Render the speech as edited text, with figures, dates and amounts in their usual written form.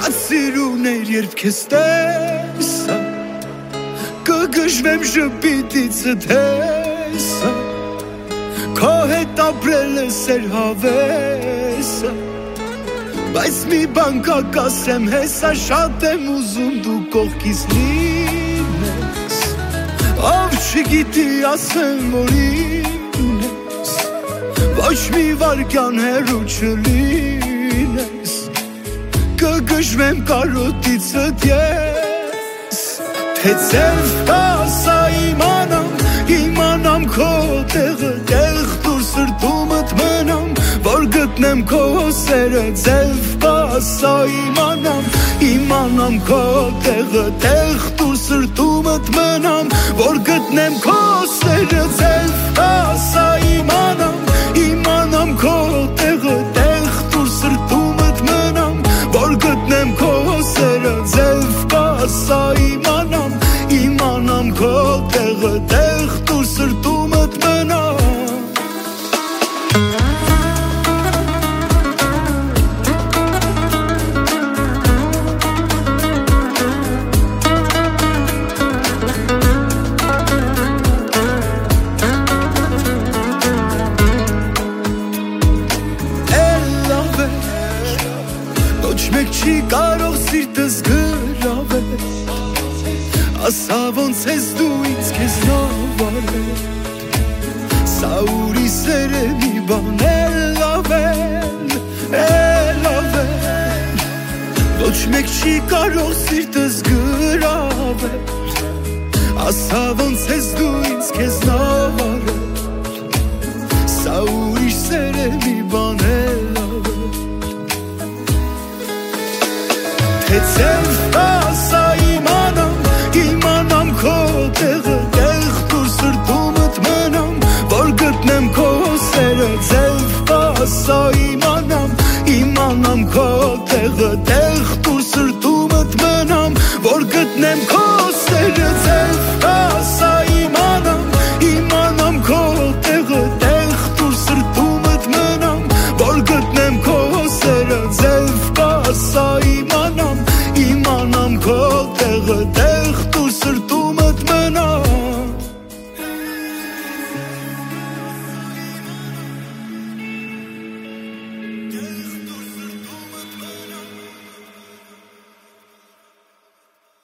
Շատ սիրուներ երբ քեզ տեսա Կգժվեմ ժպիտից տեսա Քո հետ ապրել ես էր հավեսա Բայց մի բան կասեմ հեսա Շատ եմ ուզում դու կողքից լինես Ով չգիտի ասեմ որ ինես Ոչ մի վարկյան հեռու չլինես Կգժվեմ կարոտիցդ ես Թե ձև կասա իմանամ քո տեղը Տեղ դուր սրտումդ մնամ Որ գտնեմ քո սերը ձև կասա իմանամ քո տեղը Տեղ դուր սրտումդ մնամ Որ գտնեմ քո սերը ձև կասա իմանամ քո տեղը Տեղ դուր սրտումդ մնամ Որ գտնեմ քո սերը ձև կասա իմանամ քո տեղը Տեղ դուր սրտումդ մնամ Մեկ չի կարող սիրտս գրավել Ասա ոնց ես դու ինձ քեզ նավարել Սա ուրիշ սեր է մի բան լավել Ոչ մեկ չի կարող սիրտս գրավել Ասա ոնց ես դու ինձ քեզ նավարել Սա ուրիշ սեր է մի բան Թե ձև կասա իմանամ քո տեղը Տեղ դուր սրտումդ մնամ Որ գտնեմ քո սերը ձև կասա իմանամ քո տեղը Տեղ դուր սրտումդ մնամ Որ գտնեմ քո